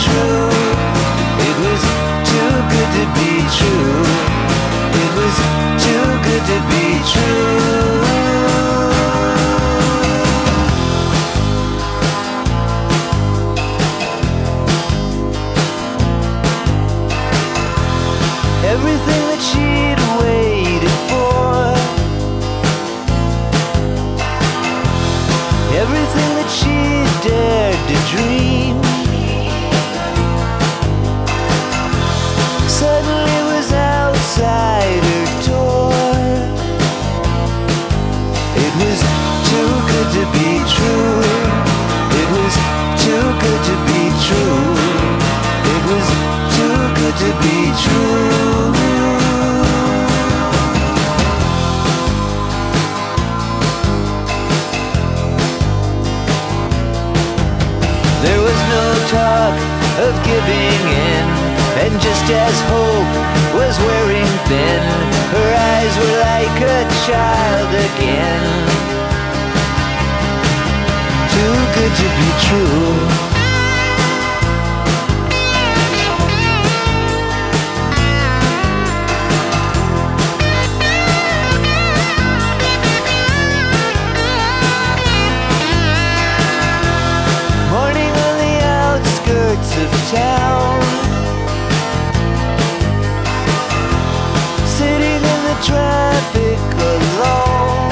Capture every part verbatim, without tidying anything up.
true. It was too good to be true. It was too good to be true. Everything that she'd waited for, everything that she dared to dream, suddenly was outside her door. It was too good to be true. It was too good to be true. It was too good to be true. There was no talk of giving in, and just as hope was wearing thin, her eyes were like a child again. Too good to be true. Of town, sitting in the traffic alone.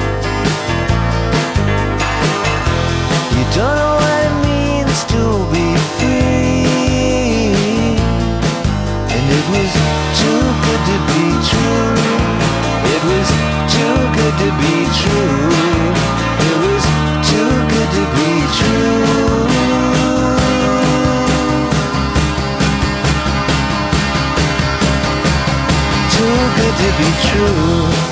You don't know what it means to be free, and it was too good to be true. It was too good to be true. It was too good to be true. Too good to be true.